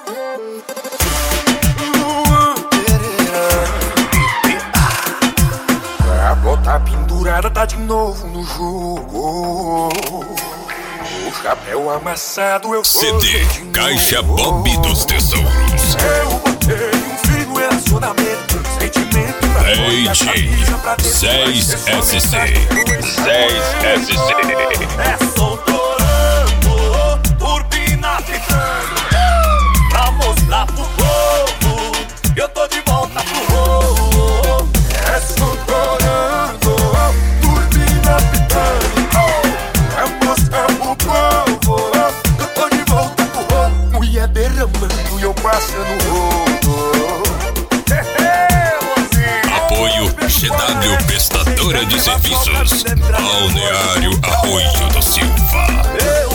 A bota pendurada tá de novo no jogo. O chapéu amassado eu CD Caixa Bob dos Tesouros. Eu botei um fio no relacionamento, sentimento pra DJ 6SC. 6SC. é soltorando, turbina gritando, pra mostrar pro povo, eu tô de volta pro rolo. É soltorando, turbina gritando, pra mostrar pro povo, eu tô de volta pro rolo. Mulher derramando e eu passando o rolo. Apoio GW Prestadora de Serviços. Balneário Arroio do Silva.